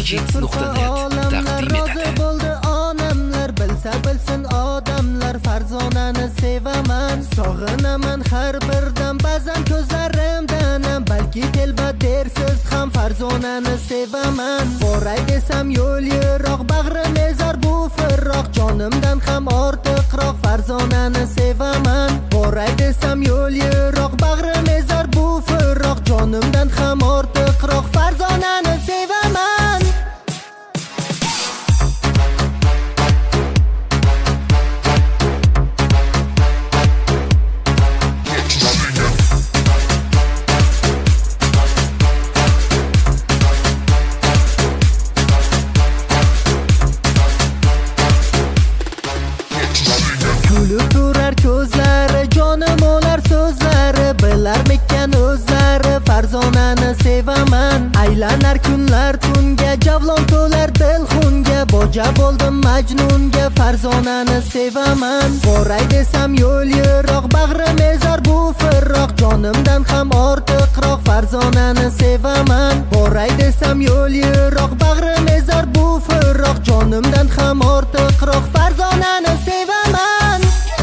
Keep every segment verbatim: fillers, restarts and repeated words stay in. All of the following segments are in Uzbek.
Kids nuqta net taqdim etadi. Bo'ldi onamlar, bilsa bilsin odamlar, Farzonani sevaman, sog'inaman har birdan, ba'zan ko'zlarimdan, balki telba dersiz ham Farzonani sevaman. Boray desam yo'l yiroq, bag'rim ezar bu firroq, jonimdan ham ortiqroq Farzonani sevaman. Boray desam yo'l yiroq, bag'rim ezar bu firroq, jonimdan ham ortiqroq Farzonani sevaman. Kulib turar ko'zlari, jonim olar so'zlari, bilarmikan o'zlari Farzonani sevaman. Aylanar kunlar tunga, javlon to'lar dil xunga, boja bo'ldim majnunga Farzonani sevaman. Boray desam yo'l yiroq, bag'rim ezar bu firroq, jonimdan ham ortiqroq Farzonani sevaman. Boray desam yo'l yiroq, bag'rim ezar bu firroq, jonimdan ham ortiqroq Farzonani sevaman.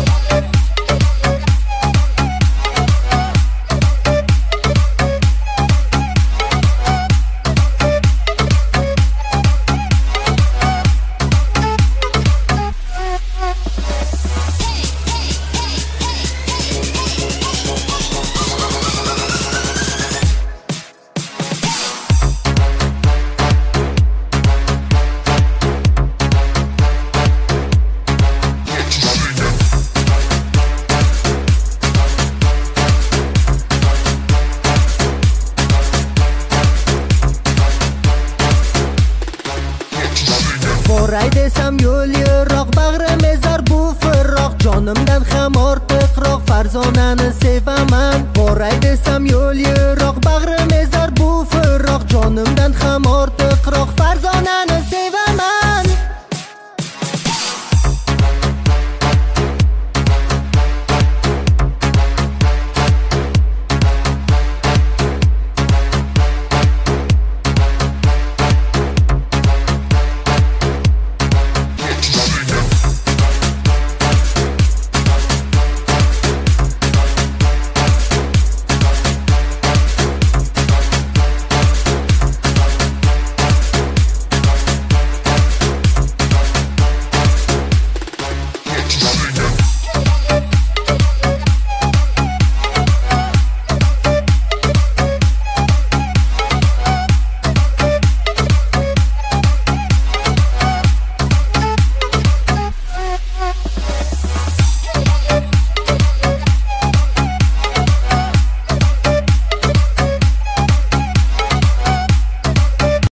Boray desam yo'l yiroq, bag'rim ezar bu firroq, jonimdan ham ortiqroq Farzonani sevaman. Boray desam yo'l yiroq,